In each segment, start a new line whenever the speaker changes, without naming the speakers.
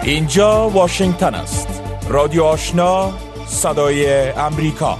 اینجا واشنگتن است. رادیو آشنا، صدای امریکا.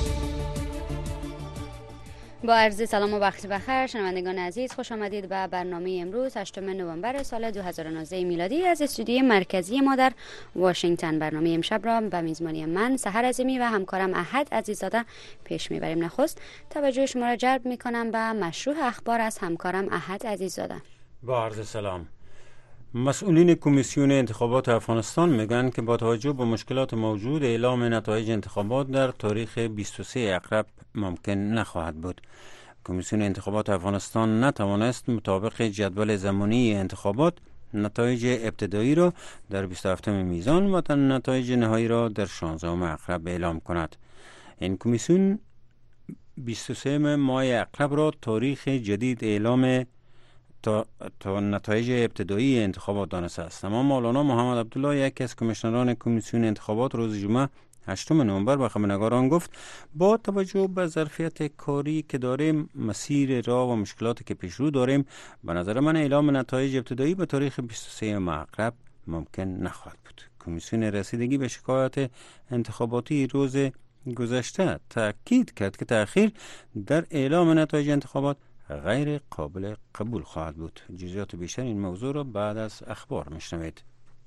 با عرض سلام و وقت بخیر شنوندگان عزیز، خوش آمدید به برنامه امروز 8 نوامبر سال 2019 میلادی از استودیوی مرکزی ما در واشنگتن. برنامه امشب را به میزبانی من سحر عظیمی و همکارم احد عزیزاده پیش میبریم. نخست توجه شما را جلب میکنم به مشروع اخبار از همکارم احد عزیزاده.
با عرض سلام. مسئولین کمیسیون انتخابات افغانستان میگن که با توجه به مشکلات موجود اعلام نتایج انتخابات در تاریخ 23 اقرب ممکن نخواهد بود. کمیسیون انتخابات افغانستان نتوانست مطابق جدول زمانی انتخابات نتایج ابتدایی را در 27 میزان و نتایج نهایی را در 16 اقرب اعلام کند. این کمیسیون 23 ماه اقرب را تاریخ جدید اعلام تا نتایج ابتدایی انتخابات دانسته است. اما مولانا محمد عبدالله، یکی از کمیشنران کمیسیون انتخابات، روز جمعه 8 نوامبر به خبرنگاران گفت با توجه به ظرفیت کاری که داریم، مسیر راه و مشکلاتی که پیش رو داریم، به نظر من اعلام نتایج ابتدایی به تاریخ 23 اقرب ممکن نخواهد بود. کمیسیون رسیدگی به شکایت انتخاباتی روز گذشته تاکید کرد که تأخیر در اعلام نتایج انتخابات غیر قابل قبول خواهد بود. جزئیات بیشتر این موضوع را بعد از اخبار میشنوید.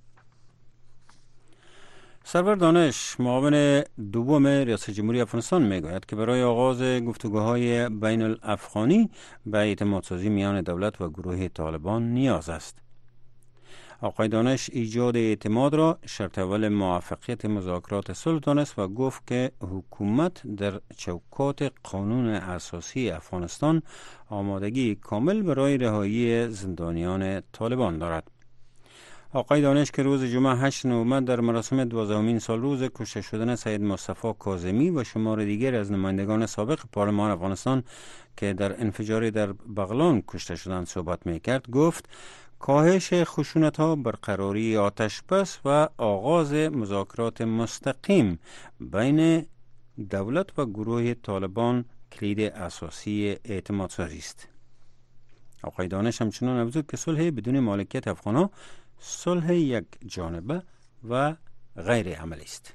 سرور دانش، معاون دوم ریاست جمهوری افغانستان، میگوید که برای آغاز گفتگوهای بین الافغانی به اعتمادسازی میان دولت و گروه طالبان نیاز است. آقای دانش ایجاد اعتماد را شرط اول موفقیت مذاکرات صلح دانست و گفت که حکومت در چوکات قانون اساسی افغانستان آمادگی کامل برای رهایی زندانیان طالبان دارد. آقای دانش که روز جمعه 8 نوامبر در مراسم 12مین سالروز کشته شدن سید مصطفی کاظمی و شمار دیگر از نمایندگان سابق پارلمان افغانستان که در انفجاری در بغلان کشته شدند صحبت میکرد، گفت کاهش خشونت‌ها، برقراری آتش بس و آغاز مذاکرات مستقیم بین دولت و گروه طالبان کلید اساسی اعتمادسازی است. آقای دانش همچنان افزود که صلح بدون مالکیت افغان‌ها صلح یک جانبه و غیر عملی است.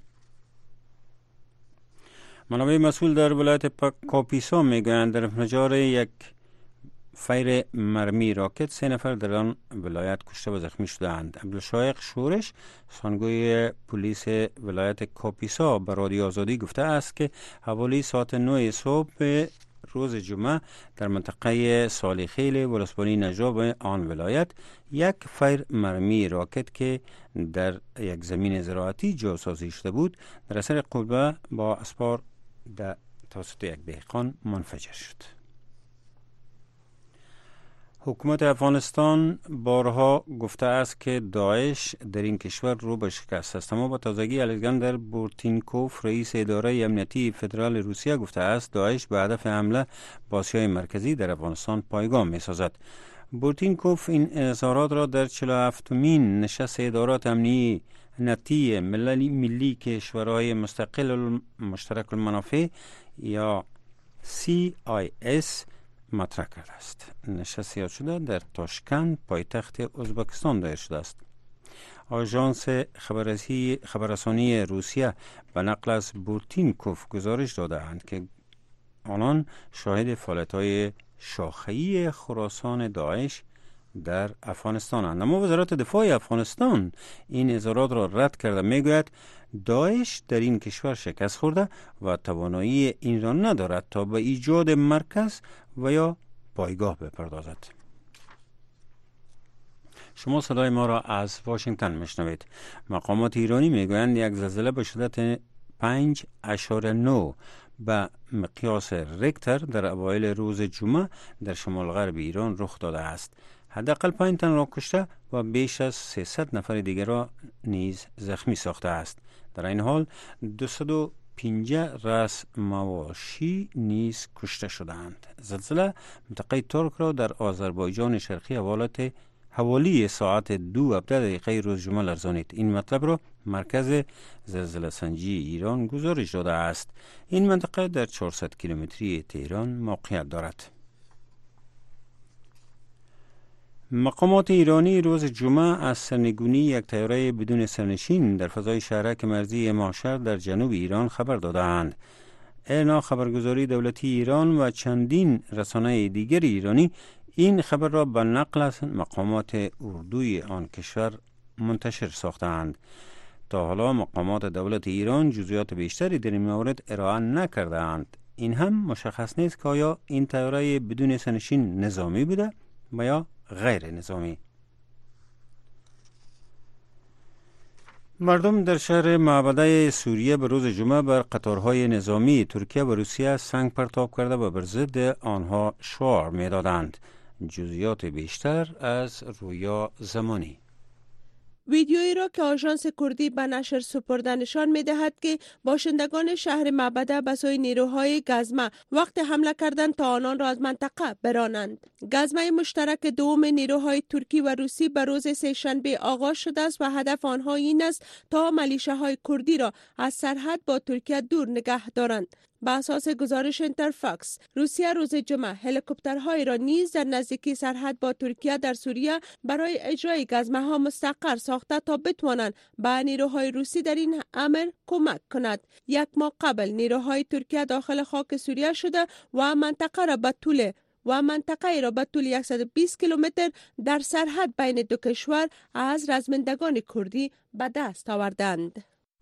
منابع مسئول در ولایت کاپیسا میگویند در انفجار یک فیر مرمی راکت 3 نفر در آن ولایت کشته و زخمی شدند. عبدالشایق شورش، سخنگوی پلیس ولایت کاپیسا، به رادیو آزادی گفته است که حوالی ساعت 9 صبح روز جمعه در منطقه سالیخیل ولسوالی نجراب آن ولایت یک فیر مرمی راکت که در یک زمین زراعتی جاسازی شده بود در اثر قلبه با اسپار توسط یک دهقان منفجر شد. حکومت افغانستان بارها گفته است که داعش در این کشور رو به شکست است، اما با تازگی الکساندر بورتینکوف، رئیس اداره امنیتی فدرال روسیه، گفته است داعش به هدف حمله به آسیای مرکزی در افغانستان پایگام می سازد. بورتینکوف این اظهارات را در 47مین نشست ادارات امنیتی ملی کشورهای مستقل مشترک المنافع یا CIS مطرح کرده است. نشست یاد شده در تاشکند، پایتخت ازبکستان دایر شده است. آژانس خبررسانی روسیه به نقل از بورتینکوف گزارش داده اند که آنان شاهد فعالیت‌های شاخه‌ای خراسان داعش در افغانستان اند. اما وزارت دفاع افغانستان این اظهارات را رد کرده، میگوید داعش در این کشور شکست خورده و توانایی این را ندارد تا به ایجاد مرکز و یا پایگاه بپردازد. شما صدای ما را از واشنگتن میشنوید. مقامات ایرانی میگویند یک زلزله به شدت 5.9 به مقیاس ریکتر در اوایل روز جمعه در شمال غرب ایران رخ داده است. حداقل 5 تن را کشته و بیش از 300 نفر دیگر را نیز زخمی ساخته است. در این حال 250 رأس مواشی نیز کشته شدند. زلزله منطقه ترک را در آذربایجان شرقی حوالی ساعت 2:17 روز جمعه لرزانید. این مطلب را مرکز زلزله سنجی ایران گزارش داده است. این منطقه در 400 کیلومتری تهران موقعیت دارد. مقامات ایرانی روز جمعه از سرنگونی یک طیاره بدون سرنشین در فضای شهرک مرزی ماشر در جنوب ایران خبر دادند. ایرنا خبرگزاری دولتی ایران و چندین رسانه دیگر ایرانی این خبر را به نقل از مقامات اردوی آن کشور منتشر ساختند. تا حالا مقامات دولت ایران جزئیات بیشتری در این مورد ارائه نکردند. این هم مشخص نیست که آیا این طیاره بدون سرنشین نظامی بوده و یا غیر نظامی. مردم در شهر معبده سوریه به روز جمعه بر قطارهای نظامی ترکیه و روسیه سنگ پرتاب کرده و بر ضد آنها شعار می‌دادند. جزئیات بیشتر از رویا زمانی.
ویدیویی را که آژانس کردی به نشر سپرده نشان می‌دهد که باشندگان شهر معبده به سوی نیروهای گزمه وقت حمله کردند تا آنان را از منطقه برانند. گزمه مشترک دوم نیروهای ترکی و روسی به روز سه‌شنبه آغاز شده است و هدف آنها این است تا ملیشه‌های کردی را از سرحد با ترکیه دور نگه دارند. به اساس گزارش اینترفاکس، روسیه روز جمعه هلیکوپترهایی را نیز در نزدیکی سرحد با ترکیه در سوریه برای اجرای گزمه‌ها مستقر ساخته تا بتوانند به نیروهای روسی در این امر کمک کند. یک ماه قبل نیروهای ترکیه داخل خاک سوریه شده و منطقه را به طول 120 کیلومتر در سرحد بین دو کشور از رزمندگان کردی به دست آوردند.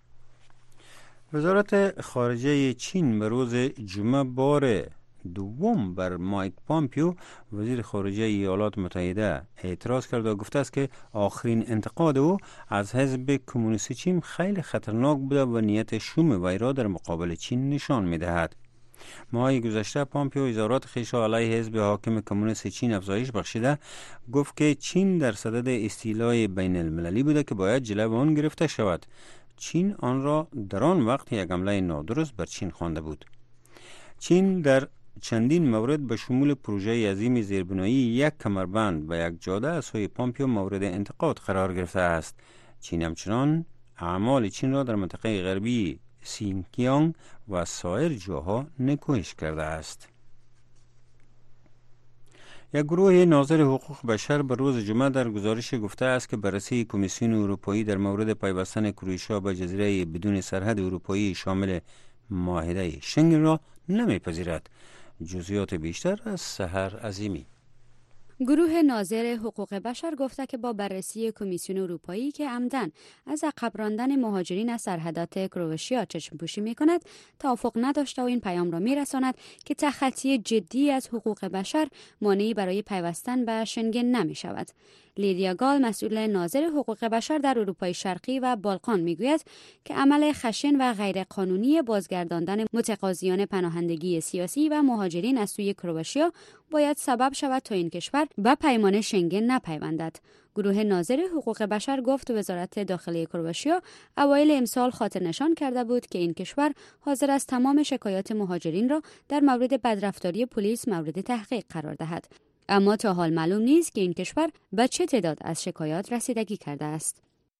وزارت خارجه چین به روز جمعه بار دوم بر مایک پامپیو وزیر خارجه ایالات متحده اعتراض کرد و گفته است که آخرین انتقاد او از حزب کمونیست چین خیلی خطرناک بوده و نیت شوم وی را در مقابل چین نشان می‌دهد. ماه گذشته پامپیو اظهارات خویش را علیه حزب حاکم کمونیست چین افزایش بخشیده گفت که چین در صدد استیلای بین المللی بوده که باید جلو آن گرفته شود. چین آن را در آن وقت یک حمله نادرست بر چین خوانده بود. چین در چندین مورد به شمول پروژه عظیم زیربنایی یک کمربند و یک جاده از سوی پامپیو مورد انتقاد قرار گرفته است. چین همچنان اعمال چین را در منطقه غربی سینکیانگ و سایر جاها نکوهش کرده است. یک گروه ناظر حقوق بشر به روز جمعه در گزارش گفته است که بررسی کمیسیون اروپایی در مورد پیوستن کرواتیا به جزیره بدون سرحد اروپایی شامل معاهده شنگن را نمیپذیرد. جزئیات بیشتر از سحر عظیمی.
گروه ناظر حقوق بشر گفته که با بررسی کمیسیون اروپایی که عمدن از عقب راندن مهاجرین از سرحدات کرواتیا چشم پوشی می‌کند، توافق نداشته و این پیام را می‌رساند که تخطی جدی از حقوق بشر مانعی برای پیوستن به شنگن نمی‌شود. لیدیا گال، مسئول ناظر حقوق بشر در اروپای شرقی و بالقان، میگوید که عمل خشن و غیرقانونی بازگرداندن متقاضیان پناهندگی سیاسی و مهاجرین از سوی کرواتیا باید سبب شود تا این کشور به پیمان شنگن نپیوندد. گروه ناظر حقوق بشر گفت وزارت داخلی کرواتیا اوایل امسال خاطر نشان کرده بود که این کشور حاضر است تمام شکایات مهاجرین را در مورد بدرفتاری پلیس مورد تحقیق قرار دهد. اما تا حال معلوم نیست که این کشور به چه تعداد از شکایات رسیدگی کرده است.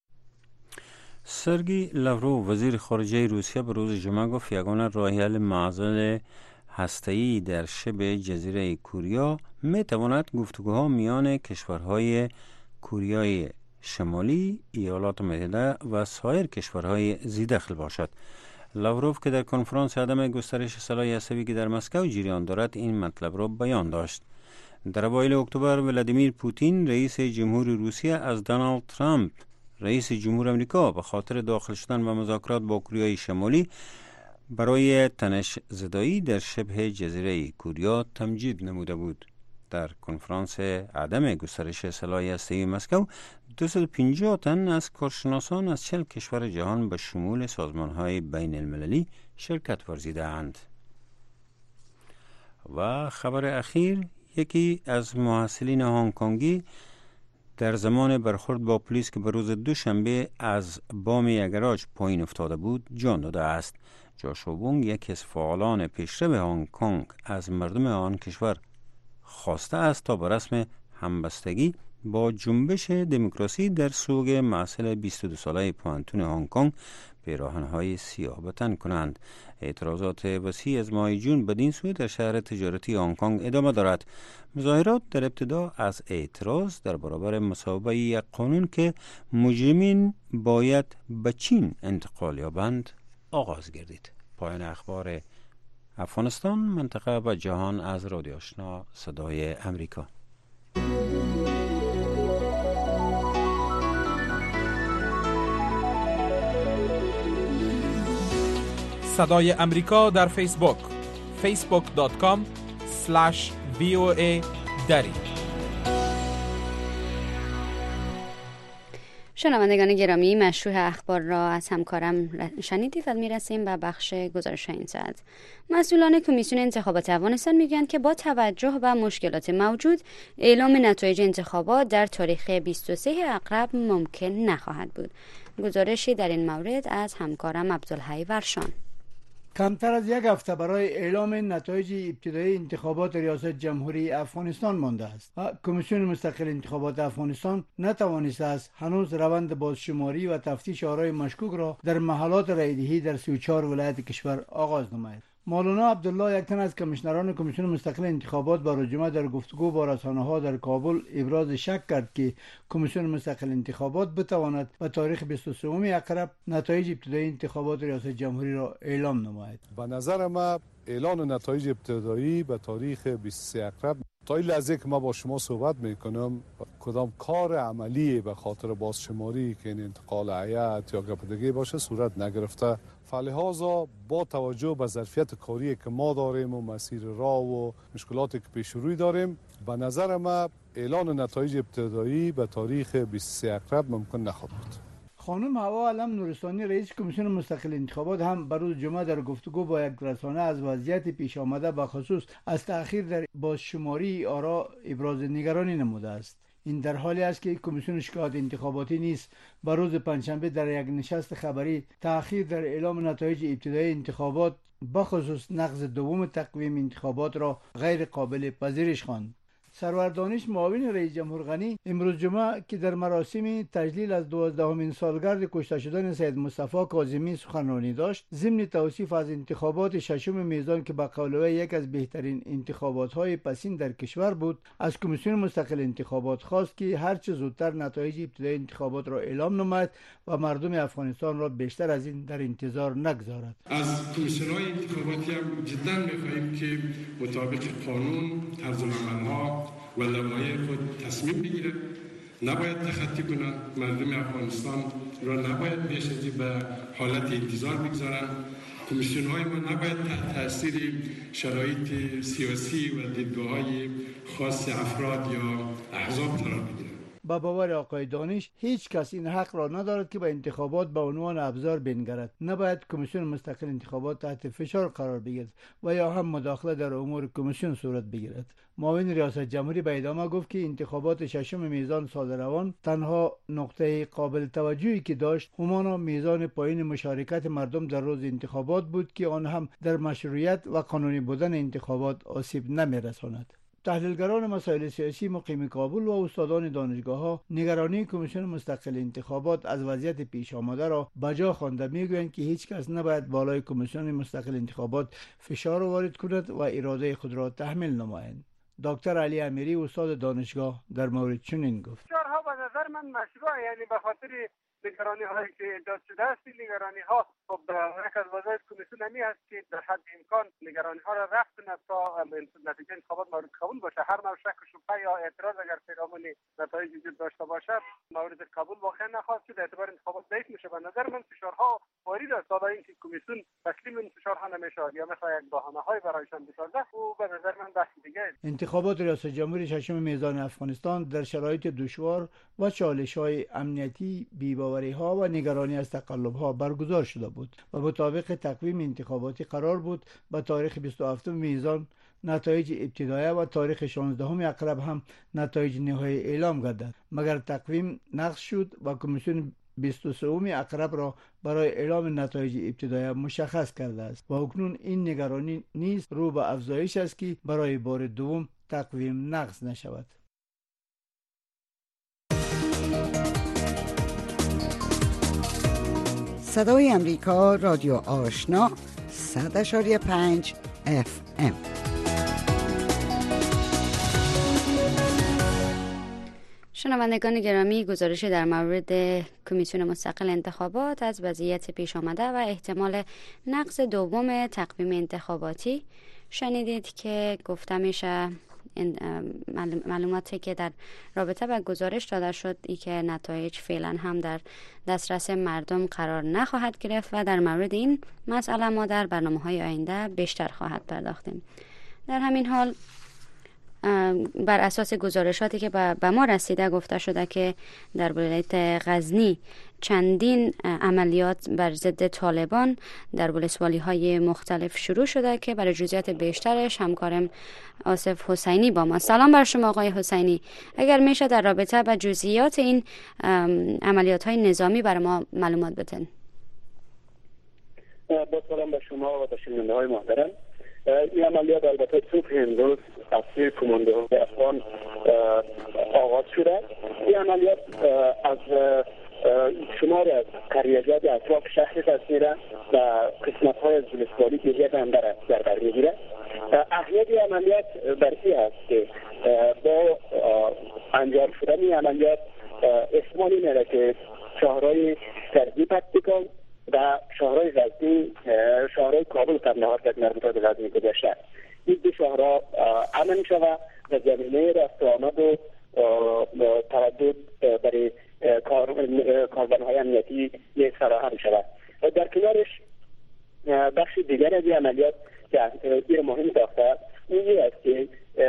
سرگئی لاورو، وزیر خارجه روسیه، به روز جمعه گفت یگانه راه حل معضل هسته‌ای در شبه جزیره کوریا می‌تواند گفتگوها میان کشورهای کوریای شمالی، ایالات متحده و سایر کشورهای ذی‌دخل باشد. لاوروف که در کنفرانس عدم گسترش سلاح هسته‌ای که در مسکو جریان دارد این مطلب را بیان داشت. در اوایل اکتبر ولادیمیر پوتین رئیس جمهور روسیه از دونالد ترامپ رئیس جمهور آمریکا به خاطر داخل شدن و مذاکرات با کوریای شمالی برای تنش زدایی در شبه جزیره کوریا تمجید نموده بود. در کنفرانس عدم گسترش سلاح هسته‌ای مسکو 250 تن از کارشناسان از 40 کشور جهان به شمول سازمان‌های بین المللی شرکت ورزیدند. و خبر اخیر، یکی از محصلین هنگ کنگی در زمان برخورد با پلیس که به روز دوشنبه از بام یک گاراژ پایین افتاده بود جان داده است. جاشوا وونگ، یکی از فعالان پیشرو هنگ کنگ، از مردم آن کشور خواسته است تا به رسم همبستگی با جنبش دموکراسی در سوگ محصل 22 ساله پوانتون هنگ کنگ پیراهن‌های سیاه بتن کنند. اعتراضات وسیع از ماه جون بدین سو در شهر تجارتی هنگ کنگ ادامه دارد. مظاهرات در ابتدا از اعتراض در برابر مصوبه یک قانون که مجرمین باید به چین انتقال یابند آغاز گردید. پایان اخبار افغانستان، منطقه و جهان از رادیو آشنا صدای امریکا.
صدای امریکا در فیسبوک facebook.com/VOA دری.
شنوندگان گرامی، مشروح اخبار را از همکارم شنیدید و میرسیم به بخش گزارش این ساعت. مسئولان کمیسیون انتخابات افغانستان میگویند که با توجه به مشکلات موجود اعلام نتایج انتخابات در تاریخ 23 اقرب ممکن نخواهد بود. گزارشی در این مورد از همکارم عبدالحی ورشان.
کمتر از یک هفته برای اعلام نتایج ابتدایی انتخابات ریاست جمهوری افغانستان مانده است. کمیسیون مستقل انتخابات افغانستان نتوانسته است هنوز روند بازشماری و تفتیش آرای مشکوک را در محلات رایدهی در 34 ولایت کشور آغاز نماید. مولانا عبدالله، یک تن از کمیشنران کمیسیون مستقل انتخابات، با جمعه در گفتگو با رسانه‌ها در کابل ابراز شک کرد که کمیسیون مستقل انتخابات بتواند به تاریخ 23 اقرب نتایج ابتدایی انتخابات ریاست جمهوری را اعلام نماید.
به نظر ما اعلان نتایج ابتدایی به تاریخ 23 اقرب، تا این لحظه که ما با شما صحبت میکنم کدام کار عملی به خاطر بازشماری که این انتقال هیئت یا گپ دیگه باشه صورت نگرفته. فلحاظا با توجه به ظرفیت کاری که ما داریم و مسیر راه و مشکلاتی که پیش روی داریم، به نظر ما اعلان نتایج ابتدایی به تاریخ 23 اقرب ممکن نخواهد بود.
خانم هوا علم نورستانی، رئیس کمیسیون مستقل انتخابات، هم بروز جمعه در گفتگو با یک رسانه از وضعیت پیش آمده به خصوص از تأخیر در بازشماری آرا ابراز نگرانی نموده است. این در حالی است که کمیسیون شکایات انتخاباتی نیز بروز پنجشنبه در یک نشست خبری تأخیر در اعلام نتایج ابتدایی انتخابات به خصوص نقض دوم تقویم انتخابات را غیر قابل پذیرش خواند. سرور دانش، معاون رئیس جمهور غنی، امروز جمعه که در مراسم تجلیل از 12مین سالگرد کشته شدن سید مصطفی کاظمی سخنرانی داشت، ضمن توصیف از انتخابات ششم میزان که به قول او یک از بهترین انتخابات‌های پسین در کشور بود، از کمیسیون مستقل انتخابات خواست که هرچه زودتر نتایج ابتدایی انتخابات را اعلام نماید و مردم افغانستان را بیشتر از این در انتظار نگذارد.
از کمیسیون‌های انتخاباتی هم جدا می‌خواهیم که مطابق قانون، طرز العمل‌ها و لوایح خود تصمیم بگیرد. نباید تخطی کنند. مردم افغانستان را نباید بیش از این به حالت انتظار بگذارند. کمیسیون‌های ما نباید تحت تاثیر شرایط سیاسی و دیدگاه‌های خاص افراد یا احزاب قرار بگیرند.
با باور آقای دانش، هیچ کس این حق را ندارد که به انتخابات به عنوان ابزار بنگرد. نباید کمیسیون مستقل انتخابات تحت فشار قرار بگیرد و یا هم مداخله در امور کمیسیون صورت بگیرد. معاون ریاست جمهوری به ادامه گفت که انتخابات ششم میزان سال روان تنها نقطه قابل توجهی که داشت همانا میزان پایین مشارکت مردم در روز انتخابات بود که آن هم در مشروعیت و قانونی بودن انتخابات آسیب نمی‌رساند. تحلیلگران مسائل سیاسی مقیم کابل و استادان دانشگاه‌ها نگرانی کمیسیون مستقل انتخابات از وضعیت پیش آمده را بجا خوانده میگویند که هیچ کس نباید بالای کمیسیون مستقل انتخابات فشار وارد کند و اراده خود را تحمیل نمایند. دکتر علی امیری، استاد دانشگاه، در مورد چنین گفت:
فشارها به نظر من مشروع، یعنی به خاطر نگرانی هایی که ایجاد شده است. این نگرانی ها خب یک از وظایف کمیسیون همی است که در حد امکان نگرانی ها را رفع کند تا نتیجه انتخابات مورد قبول باشه. هر نوع شک و شبهه یا اعتراض اگر پیرامون نتایج وجود داشته باشد مورد قبول واقع نخواهد شد، اعتبار انتخابات ضعیف میشه. به نظر من فشارها وارد است، حالا اینکه کمیسیون تسلیم این فشارها نمیشود یا مثلا یک بهانه‌های برایشان بسازه، او به نظر من بحث دیگه است.
انتخابات ریاست جمهوری ششم میزان افغانستان در شرایط دشوار و چالش‌های امنیتی، بی‌باوری‌ها و نگرانی از تقلب‌ها برگزار شده بود و مطابق تقویم انتخاباتی قرار بود به تاریخ 27 میزان نتایج ابتدایی و تاریخ 16 اقرب هم نتایج نهایی اعلام گردد، مگر تقویم نقض شد و کمیسیون 23 اقرب را برای اعلام نتایج ابتدایی مشخص کرده است و اکنون این نگرانی نیز رو به افزایش است که برای بار دوم تقویم نقض نشود.
صدای امریکا رادیو آشنا 100.5 FM.
شنوندگان گرامی، گزارشی در مورد کمیسیون مستقل انتخابات از وضعیت پیش آمده و احتمال نقض دوم تقویم انتخاباتی شنیدید که گفته میشه معلوماتی که در رابطه با گزارش داده شد ای که نتایج فعلا هم در دسترس مردم قرار نخواهد گرفت و در مورد این مسئله ما در برنامه‌های آینده بیشتر خواهد پرداختیم. در همین حال بر اساس گزارشاتی که به ما رسیده گفته شده که در ولایت غزنی چندین عملیات بر ضد طالبان در ولسوالی‌های مختلف شروع شده که برای جزئیات بیشترش همکارم آصف حسینی با ما. سلام بر شما آقای حسینی، اگر میشه در رابطه با جزئیات این عملیات‌های نظامی برای ما معلومات بدین.
با سلام به شما و به شنونده‌های محترم. این عملیات البته صبح امروز از سوی کماندوهای افغان آغاز شده. این عملیات از شمار از قریه‌جات اطراف شهر غزنی و قسمت‌های از ولسوالی که یک اندر در بر می‌گیرد. اهمیت این عملیات بر این است که با انجام شدن این عملیات احتمالی میره که شهرهای سردی پکتیکان و شهرهای غزنی، شهرهای کابل قندهار که مربوط به غزنی گذشته، این دو شهرها امن شود و زمینه رفت و آمد و تردد برای کاربانهای امنیتی یک فراهم شود. در کنارش بخش دیگر از این عملیات که اهمیت مهم داشته این است که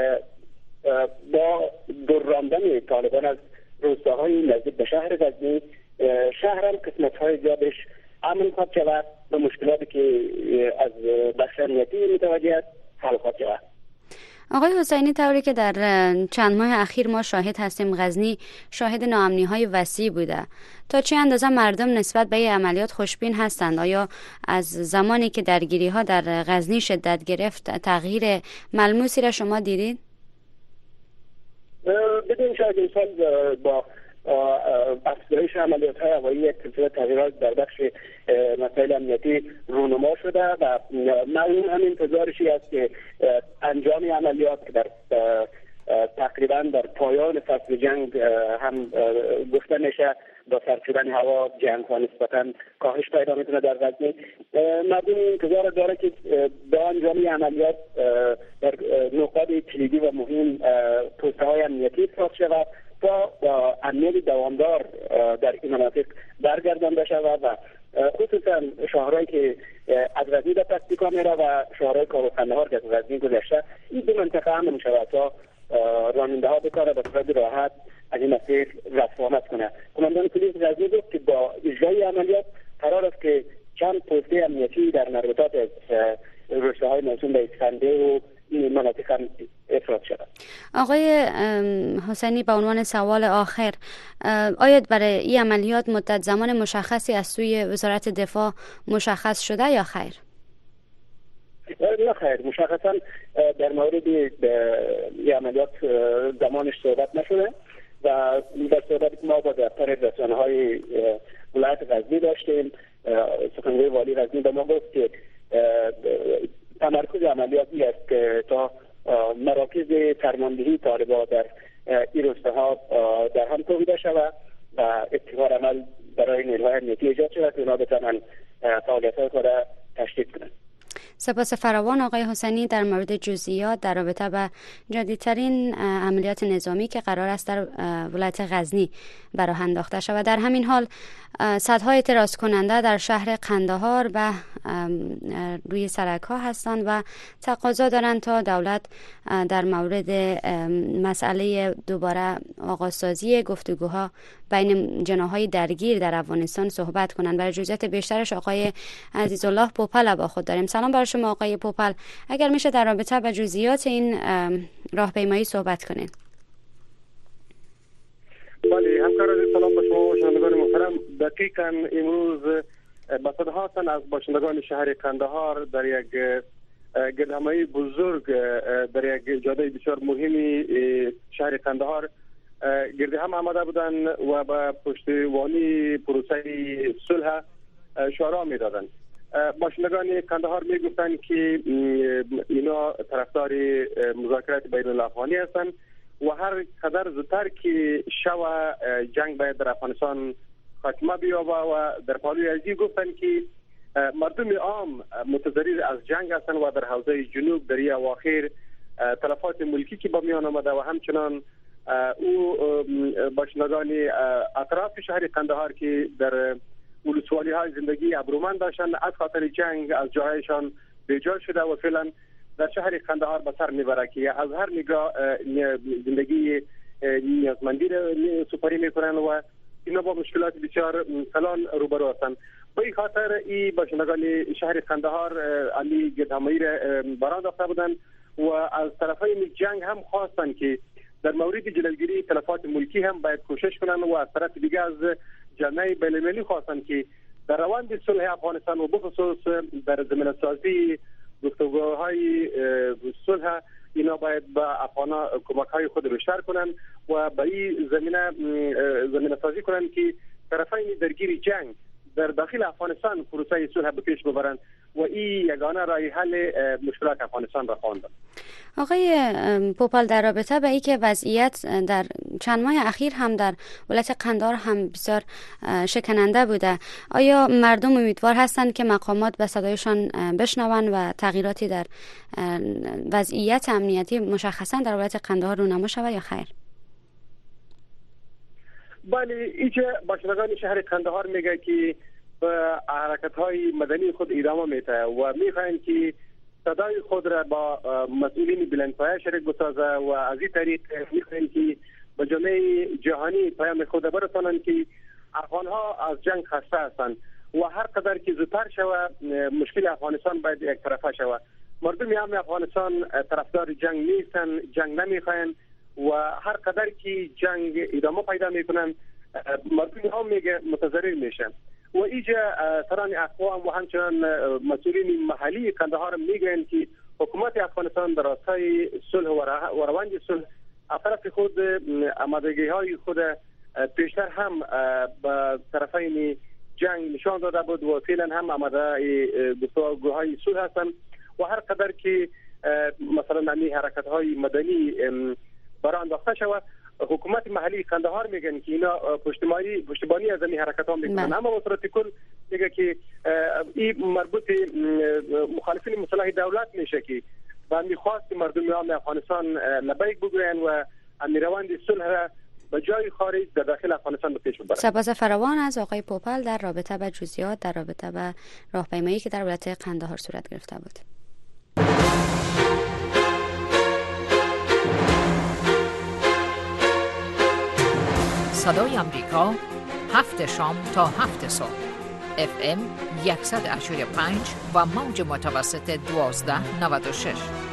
با دور راندن طالبان از روستاهای نزدیک به شهر غزنی، شهر هم قسمت‌های زیادش امن خواهد شود و مشکلاتی که از بخش امنیتی متوجه است حل خواهد شود.
آقای حسینی، طوری که در چند ماه اخیر ما شاهد هستیم غزنی شاهد ناامنی‌های وسیع بوده، تا چه اندازه مردم نسبت به این عملیات خوشبین هستند؟ آیا از زمانی که درگیری‌ها در غزنی شدت گرفت تغییر ملموسی را شما دیدید؟
بدون شاید امسال با افزایش عملیات‌های هوایی یک سلسله تغییرات در بخش مسائل امنیتی رونما شده و معلوم هم انتظارشی است که انجام عملیات در تقریبا در پایان فصل جنگ هم گفته میشه با سرد شدن هوا جنگ ها نسبتا کاهش پیدا میکنه در غزنی. مردم انتظار داره که با انجام عملیات در نقاط کلیدی و مهم پوسته های امنیتی افراز شود تا امنیت دوامدار در این مناطق برگردانده شود و خصوصا شهرهایی که از غزنی به پکتیکا میره و شهرهای کابل قندهار که از غزنی گذشته، این دو منطقه امن شود تا راننده ها بتونه به صورت راحت از این مسیر رفت و آمد کنه. کماندان پلیس غزنی گفت که با اجرای عملیات قرار است که چند پوسته امنیتی در مربوطات از روستاهای موسوم به اسفنده و این مناطق هم افراد شده.
آقای حسینی، به عنوان سوال آخر، آیا برای این عملیات مدت زمان مشخصی از سوی وزارت دفاع مشخص شده یا خیر؟
نه خیر، مشخصا در مورد این عملیات زمانش صحبت نشده و در صحبتی که ما با دفتر رسانه‌های ولایت غزنی داشتیم، سخنگوی والی غزنی به ما گفت که تمرکز عملیاتی است که تا مراکز فرماندهی طالبان در این روستاها در هم کوبیده شود و ابتکار عمل برای نیروهای امنیتی ایجاد شود که اونا بتوانند فعالیت‌های خود را تشدید کنند.
سپاس فراوان آقای حسینی در مورد جزئیات در رابطه با جدیدترین عملیات نظامی که قرار است در ولایت غزنی برآورد انداخته شود. در همین حال صدها اعتراض کننده در شهر قندهار و روی سرک‌ها هستند و تقاضا دارند تا دولت در مورد مسئله دوباره آغازسازی گفتگوها بین جناح‌های درگیر در افغانستان صحبت کنند. برای جزئیات بیشترش آقای عزیزالله پوپل با خود داریم. سلام بر شما آقای پوپل، اگر میشه در رابطه با جزئیات این راهپیمایی صحبت کنید.
بله همکار عزیز، سلام به شما و شنوندگان محترم. دقیقاً امروز به صدها تن از باشندگان شهر قندهار در یک گردهمایی بزرگ در یک جاده بسیار مهمی شهر قندهار گرد هم آمده بودند و به پشتیبانی پروسه صلح شعارها میدادند. باشندگان کندهار میگفتند که اینا طرفدار مذاکرات بین الافغانی هستند و هر قدر زودتر که شو جنگ باید در افغانستان خاتمه بیابه و در پالوی ازی گفتند که مردم عام متضرر از جنگ هستند و در حوزه جنوب در اواخر تلفات ملکی که با میان آمده و همچنان او باشندگان اطراف شهر کندهار که در ولسوالی های زندگی ابرومند داشتند از خاطر جنگ از جایشان بیجا شده و فعلا در شهر کندهار به سر میبره که از هر نگاه زندگی نیازمندی را سپری میکنند و اینا با مشکلات بسیار کلان روبرو هستند. به این خاطر ای باشندگان شهر کندهار علی گردهمایی را بران داشته بودند و از طرفین جنگ هم خواستند که در مورد جلوگیری تلفات ملکی هم باید کوشش کنند و از طرف دیگه از جامعه بین‌المللی خواستند که در روند صلح افغانستان و بخصوص در زمینه‌سازی گفتگوهای صلح اینا باید به افغانا کمک‌های خود بیشتر کنند و به این زمینه سازی کنند که طرفین درگیر جنگ در داخل افغانستان پروسه صلح به پیش ببرند و این یگانه راه حل مشکلات افغانستان را خواندند.
آقای پوپال، در رابطه به اینکه وضعیت در چند ماه اخیر هم در ولایت قندهار هم بسیار شکننده بوده، آیا مردم امیدوار هستند که مقامات به صدایشان بشنوند و تغییراتی در وضعیت امنیتی مشخصا در ولایت قندهار رونما شود یا خیر؟
بله، اینجا باشندگان شهر قندهار میگه که به حرکت‌های مدنی خود ادامه میده و میخواهند که صدای خود را با مسئولین بلندپایه شریک بسازه و از این طریق میخواهند که به جامعه جهانی پیام خود برسانند که افغان‌ها از جنگ خسته هستند و هر قدر که زودتر شود مشکل افغانستان باید یک طرفه شود. مردم عام افغانستان طرفدار جنگ نیستند، جنگ نمیخواهند و هر قدر که جنگ ادامه پیدا میکنند مردم هم میگه متضرر میشن و اینجا سران اقوام و همچنان مسئولین محلی کندهار میگن که حکومت افغانستان در راستای صلح و روند صلح از طرف خود آمادگی های خود پیشتر هم به طرفین جنگ نشان داده بود و فعلا هم آماده گفتگوهای صلح هستند و هر قدر که مثلا این حرکت های مدنی برای انداخته شود حکومت محلی کندهار میگن که اینا پشتیبانی از این حرکت ها میکنن، اما به صورت کل میگه که این مربوط مخالفین مسلح دولت میشه که با میخواست مردم عام افغانستان لبیک بگوین و امیروند صلح را به جای خارج در داخل افغانستان به پیش ببرند.
سپاس فراوان از آقای پوپال در رابطه با جزئیات در رابطه با راهپیمایی که در ولایت قندهار صورت گرفته بود.
صدای امریکا 7 شام تا 7 صبح FM 100.5 و موج متوسط 1296.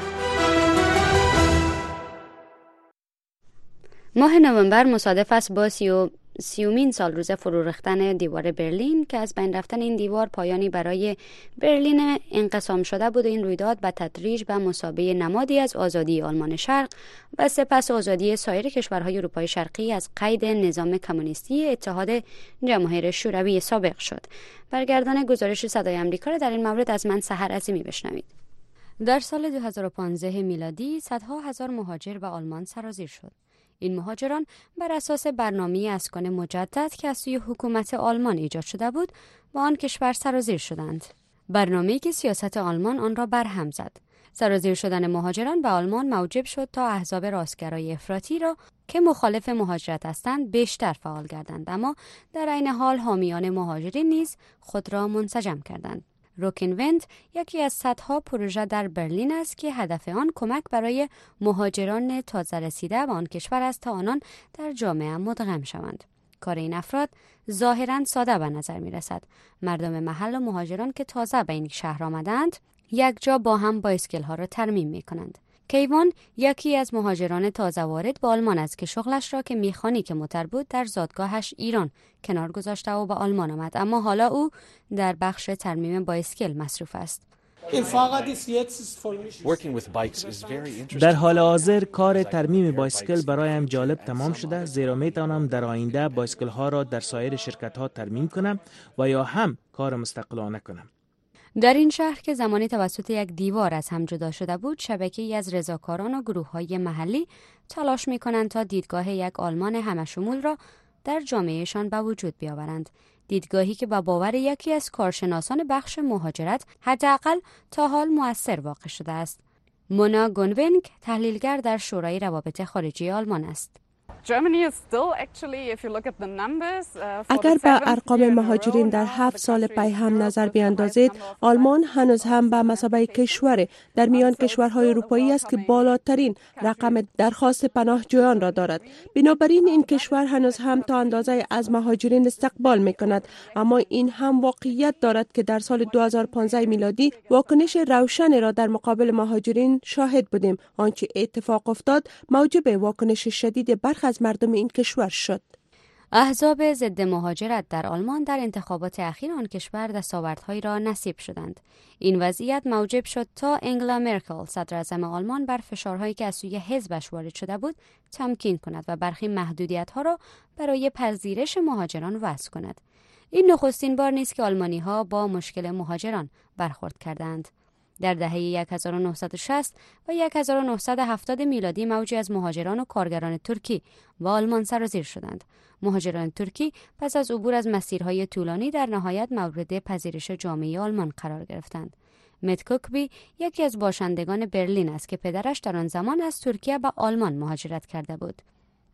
ماه نوامبر مصادف است با 30مین سال روز فرو ریختن دیوار برلین که از بین رفتن این دیوار پایانی برای برلین انقسام شده بود و این رویداد به تدریج به مثابه نمادی از آزادی آلمان شرق و سپس آزادی سایر کشورهای اروپای شرقی از قید نظام کمونیستی اتحاد جماهیر شوروی سابق شد. برگردان گزارش صدای آمریکا را در این مورد از من سحر عظیمی بشنوید. در سال 2015 میلادی صدها هزار مهاجر به آلمان سرازیر شد. این مهاجران بر اساس برنامه اسکان مجدد که از سوی حکومت آلمان ایجاد شده بود به آن کشور سرازیر شدند. برنامه‌ای که سیاست آلمان آن را برهم زد. سرازیر شدن مهاجران به آلمان موجب شد تا احزاب راستگرای افراطی را که مخالف مهاجرت هستند بیشتر فعال گردند، اما در عین حال حامیان مهاجرین نیز خود را منسجم کردند. روکنوند یکی از صدها پروژه در برلین است که هدف آن کمک برای مهاجران تازه رسیده به آن کشور است تا آنان در جامعه مدغم شوند. کار این افراد ظاهراً ساده به نظر می رسد. مردم محل و مهاجران که تازه به این شهر آمدند یک جا با هم بایسکل ها را ترمیم می کنند. کیوان یکی از مهاجران تازه وارد به آلمان است که شغلش را که مکانیک موتور بود در زادگاهش ایران کنار گذاشته و به آلمان آمد، اما حالا او در بخش ترمیم بایسکل مصروف است.
در حال حاضر کار ترمیم بایسکل برایم جالب تمام شده، زیرا میتوانم در آینده بایسکل ها را در سایر شرکت ها ترمیم کنم و یا هم کار مستقلانه کنم.
در این شهر که زمانی توسط یک دیوار از هم جدا شده بود، شبکه‌ای از رضاکاران و گروه‌های محلی تلاش می‌کنند تا دیدگاه یک آلمان همشمول را در جامعهشان به وجود بیاورند. دیدگاهی که با باور یکی از کارشناسان بخش مهاجرت حداقل تا حال مؤثر واقع شده است. مونا گونوینگ تحلیلگر در شورای روابط خارجی آلمان است.
اگر به ارقام مهاجرین در 7 سال پی هم نظر بیاندازید، آلمان هنوز هم به مثابه کشور در میان کشورهای اروپایی است که بالاترین رقم درخواست پناهجویان را دارد. بنابراین این کشور هنوز هم تا اندازه از مهاجرین استقبال می کند، اما این هم واقعیت دارد که در سال 2015 میلادی واکنش روشن را در مقابل مهاجرین شاهد بودیم. آنچه اتفاق افتاد موجب واکنش شدید برخی از مردم این کشور شد.
احزاب ضد مهاجرت در آلمان در انتخابات اخیر آن کشور دستاوردهایی را نصیب شدند. این وضعیت موجب شد تا انگلا مرکل صدراعظم آلمان بر فشارهایی که از سوی حزبش وارد شده بود تمکین کند و برخی محدودیت‌ها را برای پذیرش مهاجران وضع کند. این نخستین بار نیست که آلمانی‌ها با مشکل مهاجران برخورد کردند. در دهه 1960 و 1970 میلادی موجی از مهاجران و کارگران ترکی و آلمان سرازیر شدند. مهاجران ترکی پس از عبور از مسیرهای طولانی در نهایت مورد پذیرش جامعه آلمان قرار گرفتند. مت کوکبی یکی از باشندگان برلین است که پدرش در آن زمان از ترکیه به آلمان مهاجرت کرده بود.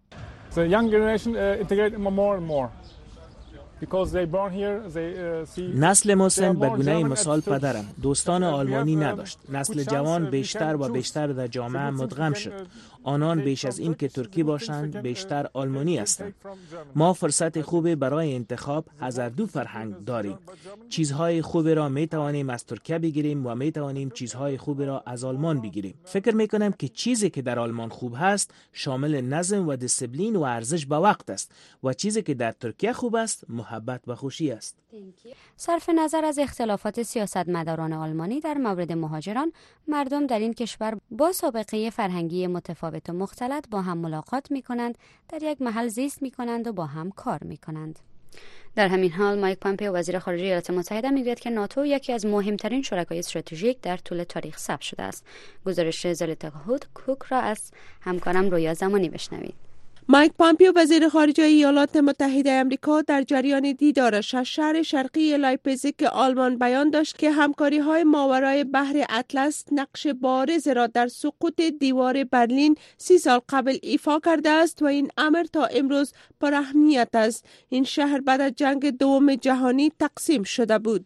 نسل مسن به گونه مثال پدرم دوستان آلمانی نداشت. نسل جوان بیشتر و بیشتر در جامعه مدغم شد. آنان بیش از این که ترکی باشند بیشتر آلمانی هستند. ما فرصت خوبی برای انتخاب از هر دو فرهنگ داریم. چیزهای خوبی را می توانیم از ترکیه بگیریم و می توانیم چیزهای خوبی را از آلمان بگیریم. فکر می کنم که چیزی که در آلمان خوب هست شامل نظم و دیسپلین و ارزش به وقت است و چیزی که در ترکیه خوب است محبت و خوشی است.
صرف نظر از اختلافات سیاستمداران آلمانی در مورد مهاجران، مردم در این کشور با سابقه فرهنگی متفاوت و مختلط با هم ملاقات می کنند، در یک محل زیست می کنند و با هم کار می کنند. در همین حال مایک پامپئو وزیر خارجه ایالات متحده میگوید که ناتو یکی از مهمترین شرکای استراتژیک در طول تاریخ ثبت شده است. گزارش زلیتا کوک را از همکارم رویا زمانی بشنوید.
مایک پامپئو وزیر خارجه ایالات متحده آمریکا در جریان دیدارش از شهر شرقی لایپزیگ آلمان بیان داشت که همکاری‌های ماورای بحر اطلس نقش بارز را در سقوط دیوار برلین 30 سال قبل ایفا کرده است و این امر تا امروز پر اهمیت است. این شهر بعد از جنگ دوم جهانی تقسیم شده بود.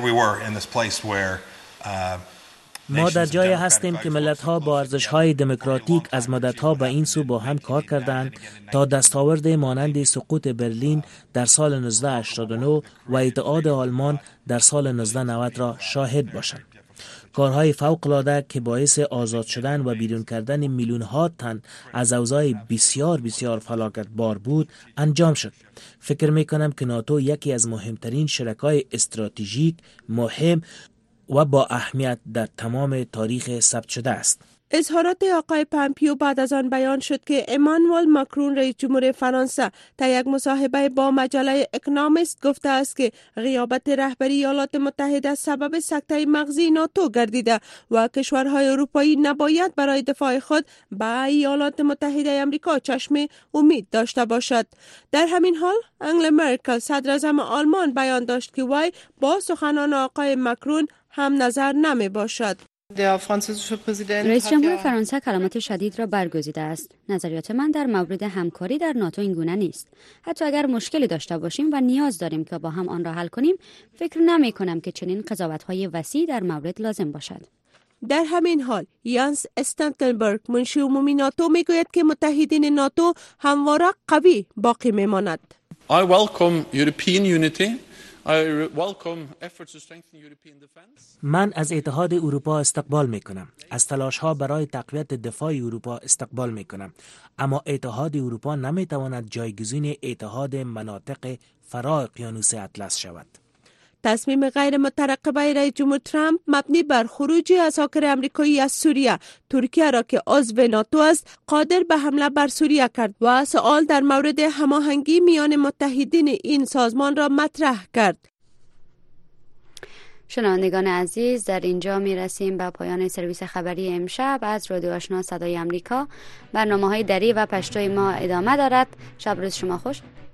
ما در جای هستیم که ملت‌ها با ارزش‌های دموکراتیک از مدت‌ها به این سو با هم کار کردند تا دستاورد مانند سقوط برلین در سال 1989 و اتحاد آلمان در سال 1990 را شاهد باشند. کارهای فوق‌العاده که باعث آزاد شدن و بیرون کردن میلیون‌ها تن از اوضاع بسیار بسیار فلاکتبار بود انجام شد. فکر می‌کنم که ناتو یکی از مهمترین شرکای استراتژیک مهم و با اهمیت در تمام تاریخ ثبت شده است.
اظهارات آقای پامپئو بعد از آن بیان شد که امانوئل ماکرون رئیس جمهور فرانسه در یک مصاحبه با مجله اکونومیست گفته است که غیابت رهبری ایالات متحده سبب سکته مغزی ناتو گردیده و کشورهای اروپایی نباید برای دفاع خود به ایالات متحده آمریکا چشم امید داشته باشد. در همین حال انگلا مرکل صدراعظم آلمان بیان داشت که وی با سخنان آقای ماکرون هم نظر نمی باشد.
رئیس جمهور فرانسه کلمات شدید را برگزیده است. نظریات من در مورد همکاری در ناتو این گونه نیست. حتی اگر مشکلی داشته باشیم و نیاز داریم که با هم آن را حل کنیم، فکر نمی کنم که چنین قضاوت‌های وسیع در مورد لازم باشد.
در همین حال یانس استولتنبرگ منشی عمومی ناتو میگوید که متحدین ناتو همواره قوی باقی میماند.
I welcome European unity.
من از اتحاد اروپا استقبال می کنم. از تلاش ها برای تقویت دفاع اروپا استقبال می کنم. اما اتحاد اروپا نمی تواند جایگزین اتحاد مناطق فرا اقیانوس اطلس شود.
تصمیم غیر مترقبه رئیس جمهور ترامپ مبنی بر خروج عساکر امریکایی از سوریه ترکیه را که عضو ناتو است قادر به حمله بر سوریه کرد و سوال در مورد هماهنگی میان متحدین این سازمان را مطرح کرد.
شنوندگان عزیز، در اینجا می رسیم به پایان سرویس خبری امشب از رادیو آشنا صدای امریکا. برنامه‌های دری و پشتوی ما ادامه دارد. شب روز شما خوش.